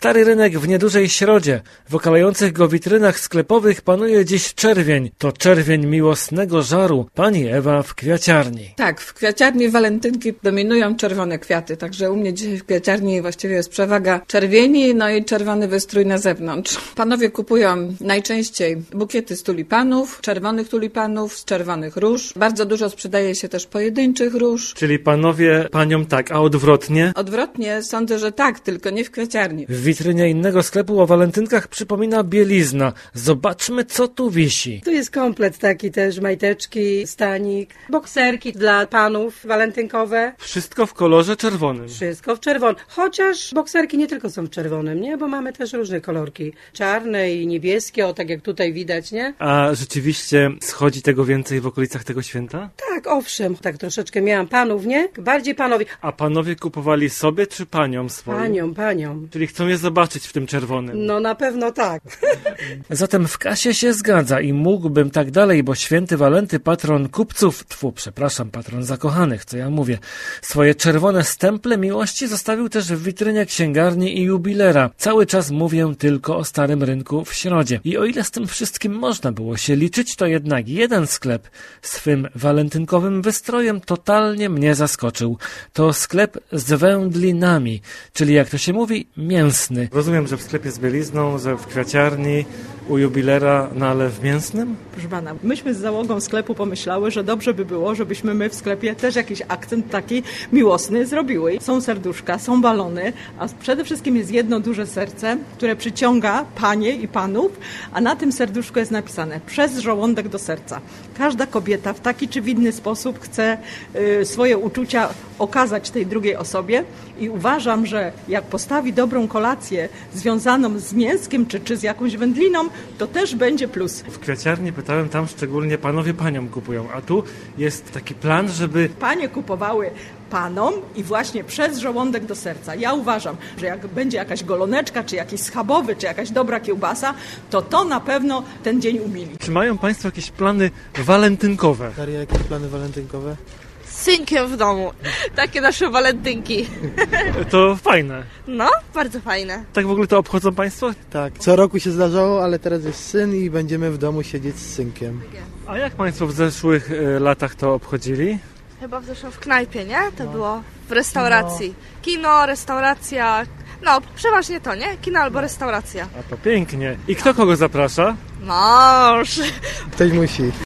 Stary Rynek w niedużej Środzie. W okalających go witrynach sklepowych panuje dziś czerwień. To czerwień miłosnego żaru. Pani Ewa w kwiaciarni. Tak, w kwiaciarni walentynki dominują czerwone kwiaty, także u mnie dzisiaj w kwiaciarni właściwie jest przewaga czerwieni, no i czerwony wystrój na zewnątrz. Panowie kupują najczęściej bukiety z tulipanów, czerwonych tulipanów, z czerwonych róż. Bardzo dużo sprzedaje się też pojedynczych róż. Czyli panowie paniom tak, a odwrotnie? Odwrotnie sądzę, że tak, tylko nie w kwiaciarni. W witrynie innego sklepu o walentynkach przypomina bielizna. Zobaczmy, co tu wisi. Tu jest komplet taki też, majteczki, stanik, bokserki dla panów walentynkowe. Wszystko w kolorze czerwonym. Wszystko w czerwonym. Chociaż bokserki nie tylko są w czerwonym, nie? Bo mamy też różne kolorki. Czarne i niebieskie, o tak jak tutaj widać, nie? A rzeczywiście schodzi tego więcej w okolicach tego święta? Tak, owszem. Tak troszeczkę miałam panów, nie? Bardziej panowie. A panowie kupowali sobie czy paniom swoim? Paniom. Czyli chcą je zobaczyć w tym czerwonym. No na pewno tak. Zatem w kasie się zgadza i mógłbym tak dalej, bo święty Walenty, patron kupców, patron zakochanych, co ja mówię, swoje czerwone stemple miłości zostawił też w witrynie księgarni i jubilera. Cały czas mówię tylko o Starym Rynku w Środzie. I o ile z tym wszystkim można było się liczyć, to jednak jeden sklep swym walentynkowym wystrojem totalnie mnie zaskoczył. To sklep z wędlinami, czyli jak to się mówi, mięsny. Rozumiem, że w sklepie z bielizną, że w kwiaciarni, u jubilera, no ale w mięsnym? Proszę pana, myśmy z załogą sklepu pomyślały, że dobrze by było, żebyśmy my w sklepie też jakiś akcent taki miłosny zrobiły. Są serduszka, są balony, a przede wszystkim jest jedno duże serce, które przyciąga panie i panów, a na tym serduszku jest napisane przez żołądek do serca. Każda kobieta w taki czy w inny sposób chce swoje uczucia okazać tej drugiej osobie i uważam, że jak postawi dobrą kolację związaną z mięskiem czy z jakąś wędliną, to też będzie plus. W kwiaciarni pytałem, tam szczególnie panowie paniom kupują, a tu jest taki plan, żeby... Panie kupowały panom i właśnie przez żołądek do serca. Ja uważam, że jak będzie jakaś goloneczka, czy jakiś schabowy, czy jakaś dobra kiełbasa, to na pewno ten dzień umili. Czy mają państwo jakieś plany walentynkowe? Daria, jakie plany walentynkowe? Z synkiem w domu. Takie nasze walentynki. To fajne. No, bardzo fajne. Tak w ogóle to obchodzą państwo? Tak, co roku się zdarzało, ale teraz jest syn i będziemy w domu siedzieć z synkiem. A jak państwo w zeszłych latach to obchodzili? Chyba w zeszłym w knajpie, nie? To było w restauracji. Kino, restauracja. No, przeważnie to, nie? Kino albo restauracja. A to pięknie. I kto kogo zaprasza? Mąż. Ktoś musi.